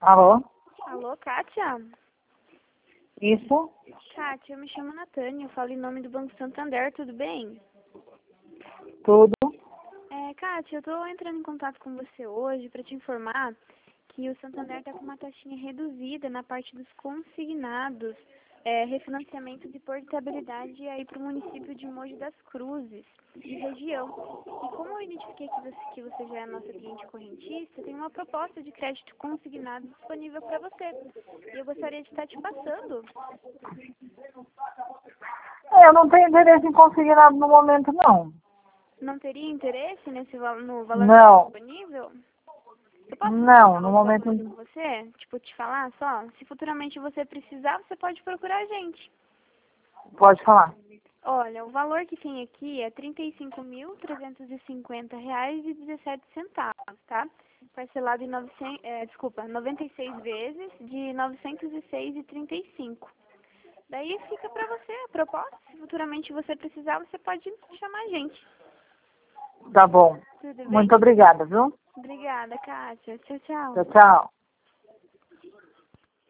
Alô? Alô, Kátia? Isso? Kátia, eu me chamo Natânia, eu falo em nome do Banco Santander, tudo bem? Tudo? Kátia, eu tô entrando em contato com você hoje para te informar que o Santander está com uma taxinha reduzida na parte dos consignados, refinanciamentos e portabilidade aí para o município de Mogi das Cruzes e região. E como eu identifiquei que você já é nossa cliente correntista, tem uma proposta de crédito consignado disponível para você. E eu gostaria de estar te passando. Eu não tenho interesse em conseguir nada no momento, não. Não teria interesse no valor Não. disponível? Eu posso Não, comentar no os momento... valores com você? Tipo, te falar só? Se futuramente você precisar, você pode procurar a gente. Pode falar. Olha, o valor que tem aqui é R$ 35.350,17, tá? Parcelado em 96 vezes de R$ 906,35. Daí fica pra você a proposta. Se futuramente você precisar, você pode chamar a gente. Tá bom. Tudo bem? Muito obrigada, viu? Obrigada, Kátia. Tchau, tchau. Tchau, tchau.